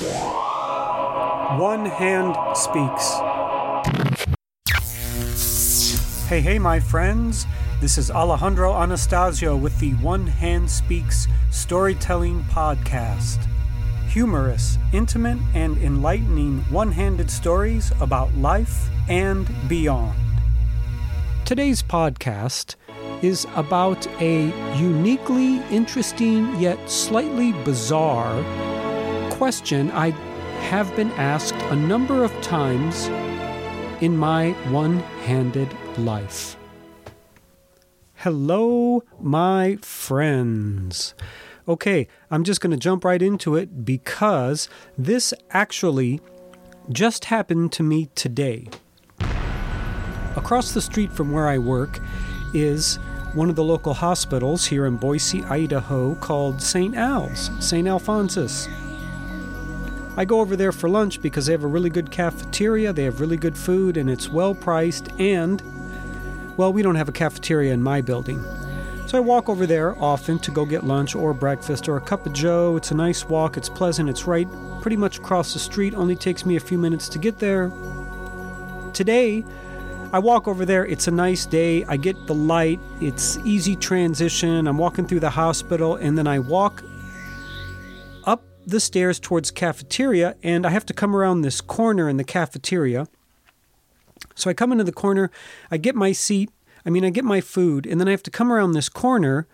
One Hand Speaks. Hey, my friends. This is Alejandro Anastasio with the One Hand Speaks Storytelling Podcast. Humorous, intimate, and enlightening one-handed stories about life and beyond. Today's podcast is about a uniquely interesting yet slightly bizarre question I have been asked a number of times in my one-handed life. Hello, my friends. Okay, I'm just going to jump right into it because this actually just happened to me today. Across the street from where I work is one of the local hospitals here in Boise, Idaho, called St. Alphonsus. I go over there for lunch because they have a really good cafeteria, they have really good food, and it's well priced, and, well, we don't have a cafeteria in my building. So I walk over there often to go get lunch or breakfast or a cup of joe. It's a nice walk, it's pleasant, it's right pretty much across the street, only takes me a few minutes to get there. Today, I walk over there, it's a nice day, I get the light, it's easy transition, I'm walking through the hospital, and then I walk up the stairs towards cafeteria, and I have to come around this corner in the cafeteria. So I come into the corner, I get my food, and then I have to come around this corner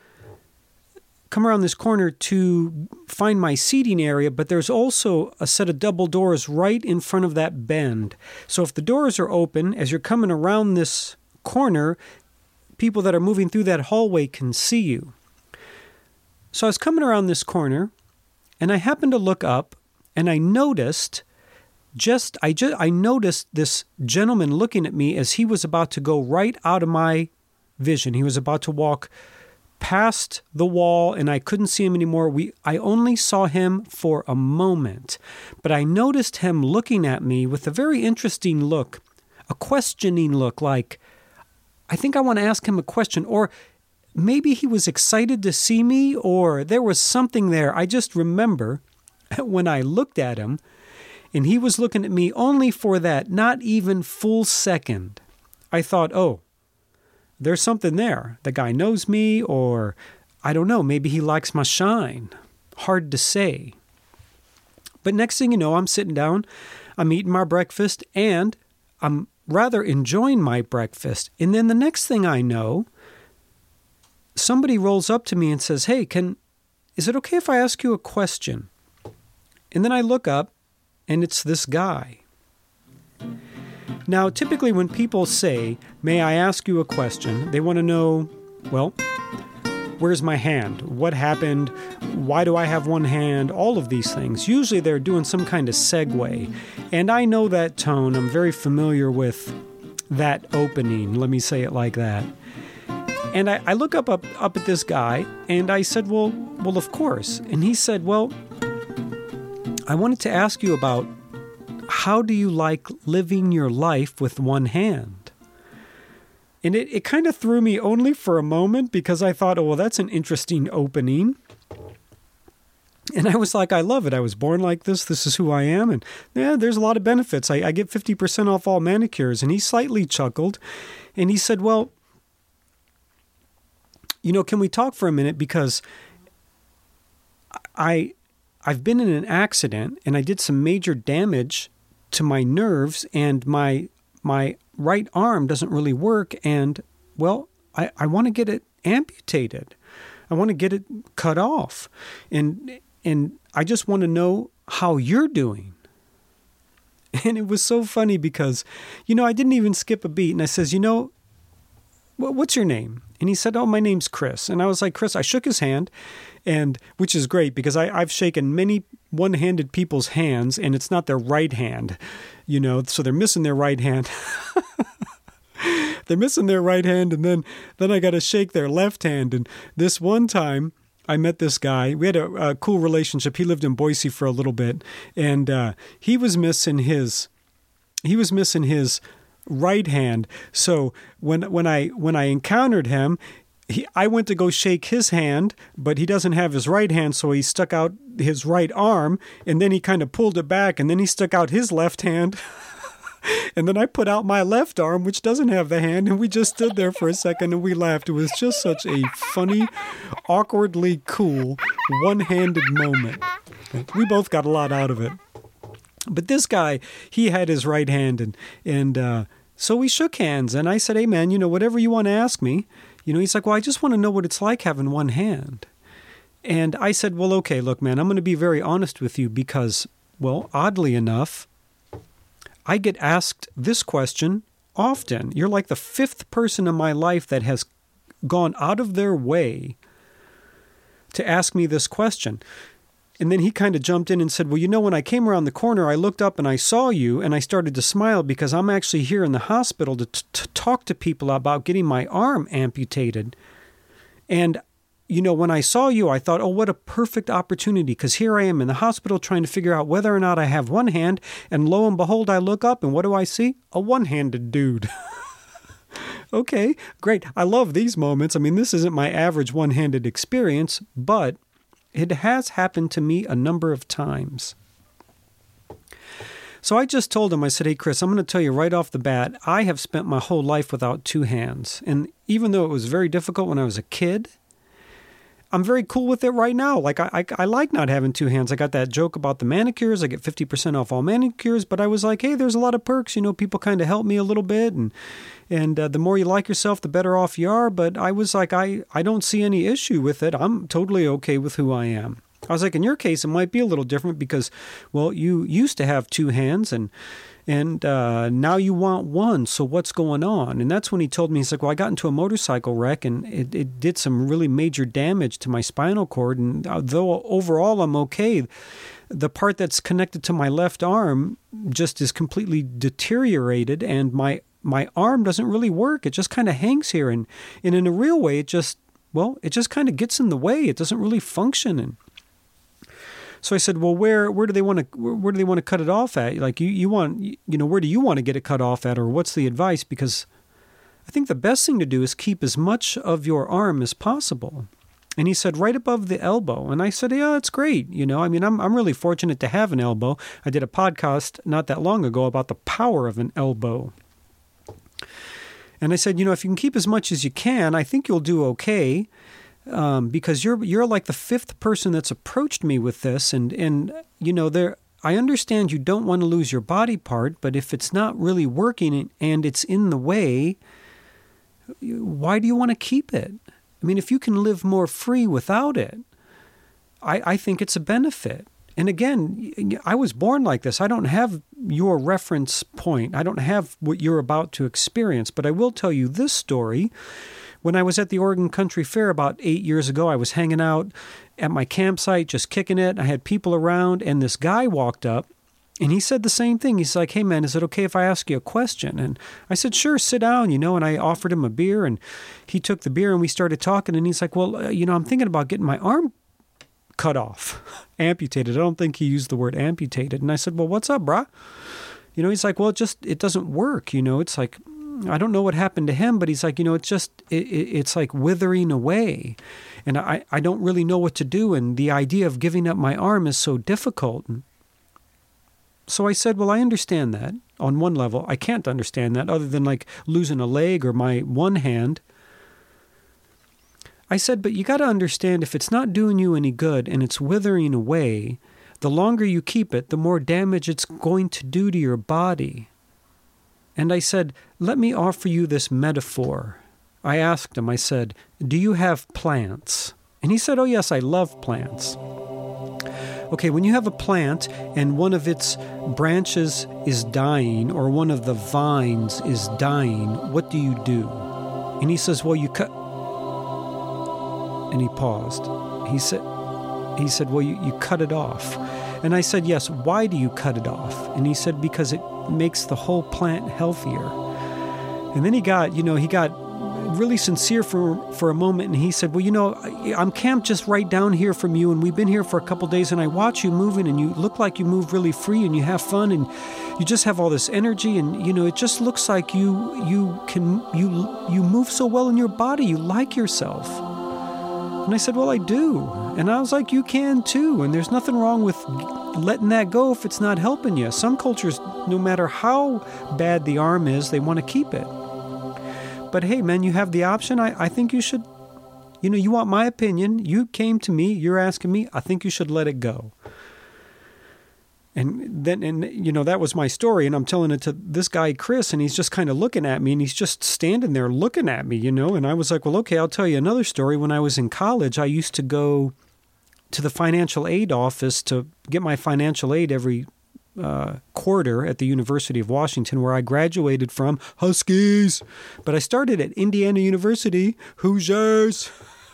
to find my seating area, but there's also a set of double doors right in front of that bend. So if the doors are open, as you're coming around this corner, people that are moving through that hallway can see you. So I was coming around this corner, and I happened to look up, and I noticed this gentleman looking at me as he was about to go right out of my vision. He was about to walk past the wall, and I couldn't see him anymore. I only saw him for a moment, but I noticed him looking at me with a very interesting look, a questioning look, like, I think I want to ask him a question, or maybe he was excited to see me, or there was something there. I just remember when I looked at him, and he was looking at me only for that not even full second, I thought, oh, there's something there. The guy knows me, or I don't know, maybe he likes my shine. Hard to say. But next thing you know, I'm sitting down, I'm eating my breakfast, and I'm rather enjoying my breakfast. And then the next thing I know, somebody rolls up to me and says, hey, is it okay if I ask you a question? And then I look up, and it's this guy. Now, typically when people say, may I ask you a question, they want to know, well, where's my hand? What happened? Why do I have one hand? All of these things. Usually they're doing some kind of segue. And I know that tone. I'm very familiar with that opening. Let me say it like that. And I look up at this guy, and I said, well, of course. And he said, well, I wanted to ask you about how do you like living your life with one hand? And it kind of threw me only for a moment because I thought, oh, well, that's an interesting opening. And I was like, I love it. I was born like this. This is who I am. And yeah, there's a lot of benefits. I get 50% off all manicures. And he slightly chuckled. And he said, well, can we talk for a minute? Because I've been in an accident and I did some major damage to my nerves, and my right arm doesn't really work, and, well, I want to get it amputated. I want to get it cut off. And I just want to know how you're doing. And it was so funny because, I didn't even skip a beat, and I says, what's your name? And he said, oh, my name's Chris. And I was like, Chris, I shook his hand, and which is great because I've shaken many one-handed people's hands, and it's not their right hand, so they're missing their right hand. They're missing their right hand, and then I got to shake their left hand. And this one time, I met this guy. We had a cool relationship. He lived in Boise for a little bit, and he was missing his right hand. So when I encountered him, I went to go shake his hand, but he doesn't have his right hand, so he stuck out his right arm, and then he kind of pulled it back, and then he stuck out his left hand. And then I put out my left arm, which doesn't have the hand, and we just stood there for a second and we laughed. It was just such a funny, awkwardly cool, one-handed moment. We both got a lot out of it. But this guy, he had his right hand, and so we shook hands, and I said, hey, man, whatever you want to ask me. He's like, well, I just want to know what it's like having one hand. And I said, well, okay, look, man, I'm going to be very honest with you because, well, oddly enough, I get asked this question often. You're like the fifth person in my life that has gone out of their way to ask me this question. And then he kind of jumped in and said, well, when I came around the corner, I looked up and I saw you and I started to smile because I'm actually here in the hospital to talk to people about getting my arm amputated. And when I saw you, I thought, oh, what a perfect opportunity, because here I am in the hospital trying to figure out whether or not I have one hand, and lo and behold, I look up, and what do I see? A one-handed dude. Okay, great. I love these moments. I mean, this isn't my average one-handed experience, but it has happened to me a number of times. So I just told him, I said, hey, Chris, I'm going to tell you right off the bat, I have spent my whole life without two hands. And even though it was very difficult when I was a kid, I'm very cool with it right now. Like, I like not having two hands. I got that joke about the manicures. I get 50% off all manicures, but I was like, hey, there's a lot of perks. People kind of help me a little bit. And the more you like yourself, the better off you are. But I was like, I don't see any issue with it. I'm totally okay with who I am. I was like, in your case, it might be a little different because, well, you used to have two hands and now you want one, so what's going on? And that's when he told me, he's like, well, I got into a motorcycle wreck, and it did some really major damage to my spinal cord, and though overall I'm okay, the part that's connected to my left arm just is completely deteriorated, and my arm doesn't really work. It just kind of hangs here, and in a real way, it just kind of gets in the way. It doesn't really function, and so I said, well, where do they want to cut it off at? Like you want, where do you want to get it cut off at, or what's the advice? Because I think the best thing to do is keep as much of your arm as possible. And he said, right above the elbow. And I said, yeah, that's great. I'm really fortunate to have an elbow. I did a podcast not that long ago about the power of an elbow. And I said, if you can keep as much as you can, I think you'll do okay. Because you're like the fifth person that's approached me with this, and I understand you don't want to lose your body part, but if it's not really working and it's in the way, why do you want to keep it? I mean, if you can live more free without it, I think it's a benefit. And again, I was born like this. I don't have your reference point. I don't have what you're about to experience, but I will tell you this story. When I was at the Oregon Country Fair about 8 years ago, I was hanging out at my campsite, just kicking it. I had people around, and this guy walked up, and he said the same thing. He's like, hey, man, is it okay if I ask you a question? And I said, sure, sit down, and I offered him a beer, and he took the beer, and we started talking, and he's like, well, I'm thinking about getting my arm cut off, amputated. I don't think he used the word amputated. And I said, well, what's up, brah? He's like, well, it doesn't work. It's like, I don't know what happened to him, but he's like, it's like withering away. And I don't really know what to do. And the idea of giving up my arm is so difficult. So I said, well, I understand that on one level. I can't understand that other than like losing a leg or my one hand. I said, but you got to understand, if it's not doing you any good and it's withering away, the longer you keep it, the more damage it's going to do to your body. And I said, let me offer you this metaphor. I asked him, I said, do you have plants? And he said, oh, yes, I love plants. Okay, when you have a plant and one of its branches is dying or one of the vines is dying, what do you do? And he says, well, you cut... And he paused. He said, well, you cut it off. And I said, yes, why do you cut it off? And he said, because it makes the whole plant healthier. And then he got really sincere for a moment, and he said, well, I'm camped just right down here from you, and we've been here for a couple days, and I watch you moving, and you look like you move really free, and you have fun, and you just have all this energy, and it just looks like you move so well in your body, you like yourself. And I said, well, I do. And I was like, you can too, and there's nothing wrong with letting that go if it's not helping you. Some cultures, no matter how bad the arm is, they want to keep it. But hey, man, you have the option. I think you should, you want my opinion. You came to me, you're asking me, I think you should let it go. And that was my story, and I'm telling it to this guy, Chris, and he's just kind of looking at me, and he's just standing there looking at me, and I was like, well, okay, I'll tell you another story. When I was in college, I used to go to the financial aid office to get my financial aid every quarter at the University of Washington, where I graduated from. Huskies! But I started at Indiana University. Hoosiers!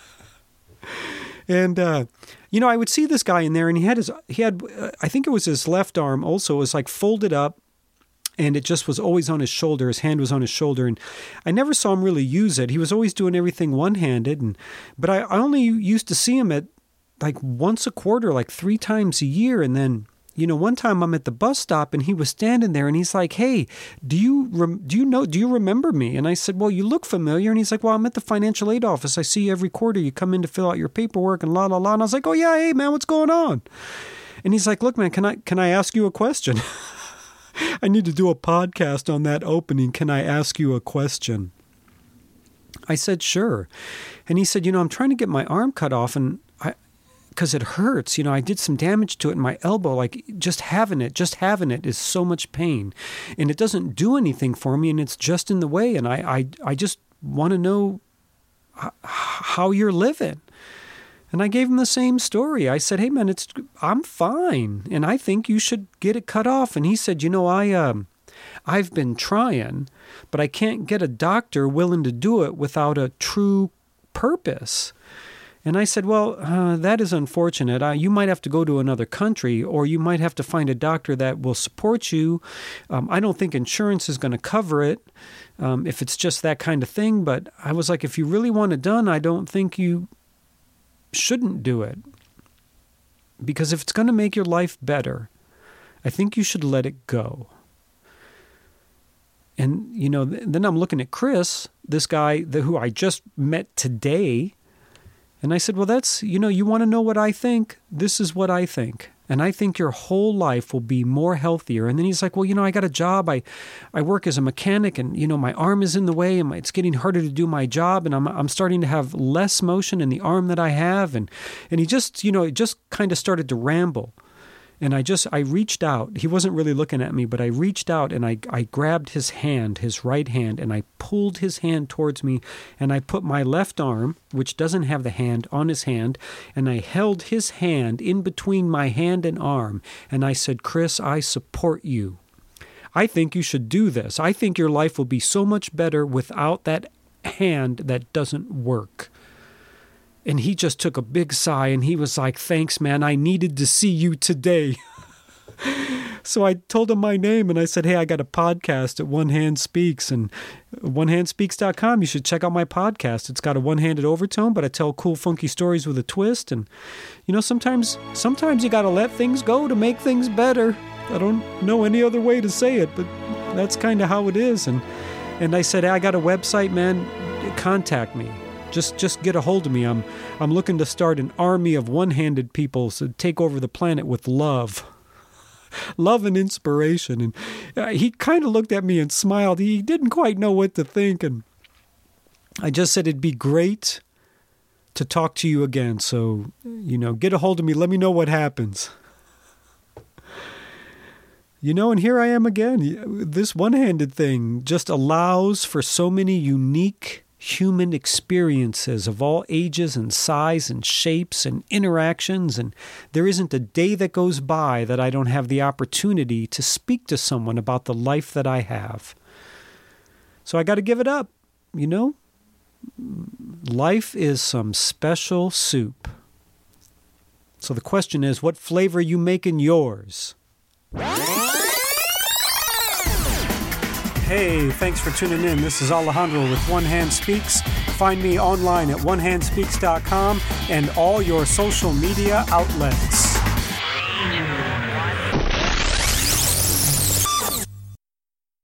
And, I would see this guy in there, and he had, I think it was his left arm also, it was like folded up, and it just was always on his shoulder. His hand was on his shoulder, and I never saw him really use it. He was always doing everything one-handed, but I only used to see him at like once a quarter, like 3 times a year, and then one time I'm at the bus stop and he was standing there and he's like, hey, do you remember me? And I said, well, you look familiar. And he's like, well, I'm at the financial aid office. I see you every quarter. You come in to fill out your paperwork and la, la, la. And I was like, oh yeah, hey man, what's going on? And he's like, look, man, can I ask you a question? I need to do a podcast on that opening. Can I ask you a question? I said, sure. And he said, I'm trying to get my arm cut off, and because it hurts. I did some damage to it in my elbow. Like just having it is so much pain, and it doesn't do anything for me, and it's just in the way. And I just want to know how you're living. And I gave him the same story. I said, hey man, I'm fine, and I think you should get it cut off. And he said, I've been trying, but I can't get a doctor willing to do it without a true purpose. And I said, well, that is unfortunate. You might have to go to another country, or you might have to find a doctor that will support you. I don't think insurance is going to cover it if it's just that kind of thing. But I was like, if you really want it done, I don't think you shouldn't do it. Because if it's going to make your life better, I think you should let it go. And, then I'm looking at Chris, this guy who I just met today. And I said, well, that's, you want to know what I think? This is what I think. And I think your whole life will be more healthier. And then he's like, well, I got a job. I work as a mechanic, and, my arm is in the way, and it's getting harder to do my job. And I'm starting to have less motion in the arm that I have. And he just, it just kind of started to ramble. And I reached out. He wasn't really looking at me, but I reached out and I grabbed his hand, his right hand, and I pulled his hand towards me, and I put my left arm, which doesn't have the hand, on his hand, and I held his hand in between my hand and arm, and I said, Chris, I support you. I think you should do this. I think your life will be so much better without that hand that doesn't work. And he just took a big sigh, and he was like, thanks, man. I needed to see you today. So I told him my name, and I said, hey, I got a podcast at One Hand Speaks, and onehandspeaks.com. You should check out my podcast. It's got a one-handed overtone, but I tell cool, funky stories with a twist. And, sometimes you got to let things go to make things better. I don't know any other way to say it, but that's kind of how it is. And I said, hey, I got a website, man. Contact me. Just get a hold of me. I'm looking to start an army of one-handed people to take over the planet with love. Love and inspiration. And he kind of looked at me and smiled. He didn't quite know what to think. And I just said it'd be great to talk to you again. So, get a hold of me. Let me know what happens. And here I am again. This one-handed thing just allows for so many unique human experiences of all ages and size and shapes and interactions, and there isn't a day that goes by that I don't have the opportunity to speak to someone about the life that I have. So I got to give it up, Life is some special soup. So the question is, what flavor are you making yours? Hey, thanks for tuning in. This is Alejandro with One Hand Speaks. Find me online at onehandspeaks.com and all your social media outlets.